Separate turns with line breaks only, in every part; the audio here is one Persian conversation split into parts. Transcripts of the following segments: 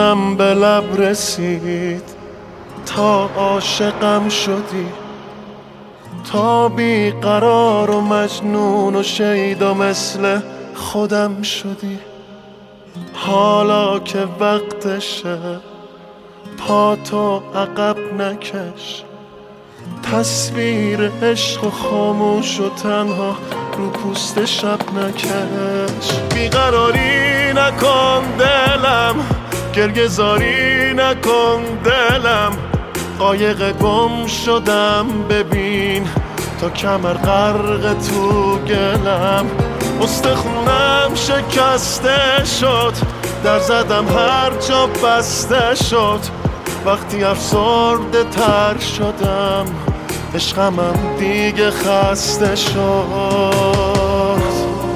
جونم به لب رسید، تا عاشقم شدی، تا بیقرار و مجنون و شیدا مثل خودم شدی. حالا که وقتشه پاتو عقب نکش، تصویر عشق و خاموش و تنها رو پوست شب نکش. بیقراری نکن دلم، گرگزاری نکن دلم، قایق گم شدم ببین تا کمر غرق تو گلم. استخونم شکسته شد، در زدم هر جا بسته شد، وقتی افسرده تر شدم عشقمم دیگه خسته شد.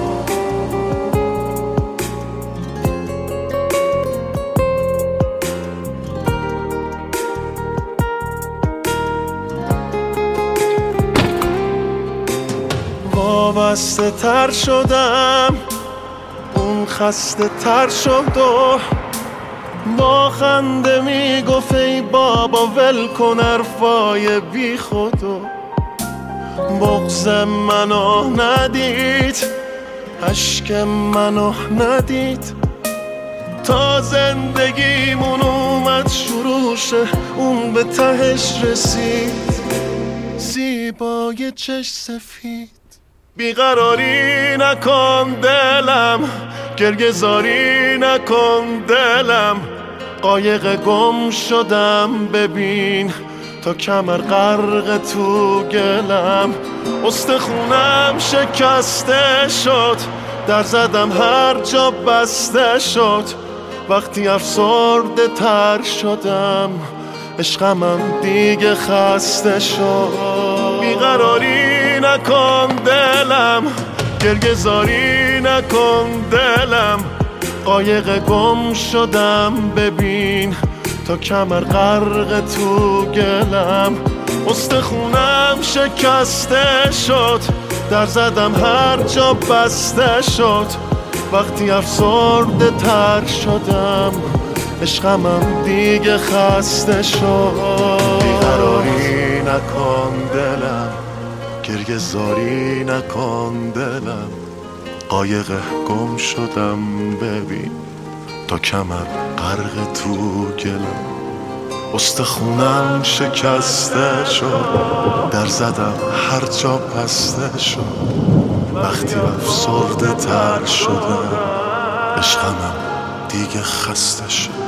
وابسته تر شدم، اون خسته تر شد و با خنده میگفت ای بابا ول کن حرفای بی خودو. بغض منو ندید، اشک منو ندید، تا زندگیمون اومد شروع شه اون به تهش رسید، زیبای چش سفید. بیقراری نکن دلم، گرگزاری نکن دلم، قایق گم شدم ببین تا کمر غرق تو گلم. استخونم شکسته شد، در زدم هر جا بسته شد، وقتی افسرده تر شدم عشقمم دیگه خسته شد. بیقراری نکن دلم، گرگزاری نکن دلم، قایق گم شدم ببین تا کمر غرق تو گلم. استخونم شکسته شد، در زدم هر جا بسته شد، وقتی افسرده تر شدم عشقمم دیگه خسته شد. بیقراری نکن دلم، گرگزاری نکن دلم، قایق گم شدم ببین تا کمر غرق تو گلم. استخونم شکسته شد، در زدم هر جا بسته شد، وقتی افسرده تر شدم عشقمم دیگه خسته شد.